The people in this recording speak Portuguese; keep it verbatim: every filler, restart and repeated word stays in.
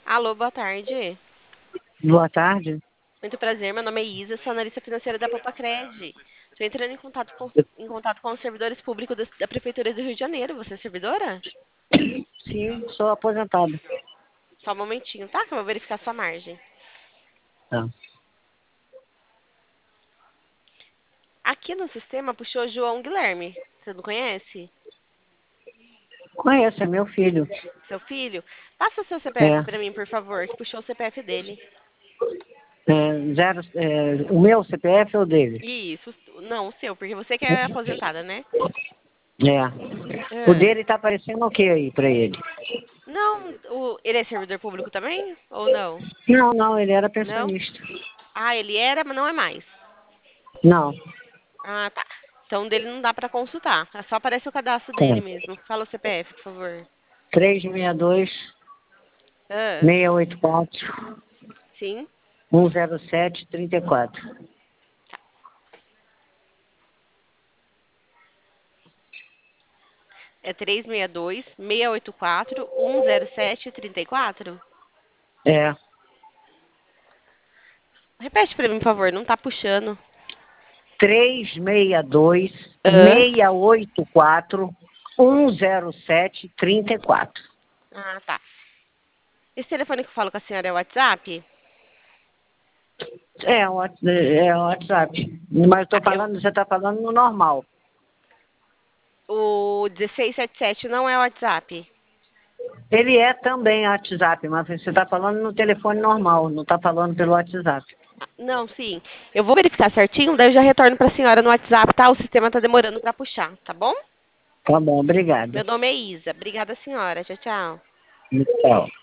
Alô, boa tarde. Boa tarde. Muito prazer, meu nome é Isa, sou analista financeira da Popacred. Estou entrando em contato com, em contato com os servidores públicos da, da Prefeitura do Rio de Janeiro. Você é servidora? Sim, sou aposentado. Só um momentinho, tá? Que eu vou verificar sua margem. Tá. Aqui no sistema puxou João Guilherme. Você não conhece? Conheço, é meu filho. Seu filho? Passa o seu C P F É, para mim, por favor, que puxou o C P F dele. é, zero, é, o meu C P F ou dele? Isso, não, o seu, porque você que é aposentada, né? É. O Ah. dele tá aparecendo o que aí pra ele? Não, o, ele é servidor público também? Ou não? Não, não, ele era Não? pensionista. Ah, ele era, mas não é mais. Não, Ah, tá. Então dele não dá pra consultar. É só aparece o cadastro tá. dele mesmo. Fala o C P F, por favor. três seis dois, Ah, seis oito quatro, sim. um zero sete, três quatro. É três seis dois, seis oito quatro, um zero sete, três quatro? É, Repete pra mim, por favor. Não tá puxando. três seis dois, Ah, seis oito quatro, um zero sete, três quatro. ah, tá. Esse telefone que eu falo com a senhora é o WhatsApp? É, o Whats- é o WhatsApp. Mas eu tô Ah, eu, falando, você tá falando no normal. o dezesseis setenta e sete não é o WhatsApp? Ele é também WhatsApp, mas você está falando no telefone normal, não está falando pelo WhatsApp. Ah, não, sim. Eu vou verificar certinho, daí eu já retorno pra senhora no WhatsApp, tá? O sistema tá demorando pra puxar, tá bom? Tá bom, obrigada. Meu nome é Isa. Obrigada, senhora. Tchau, tchau. Tchau.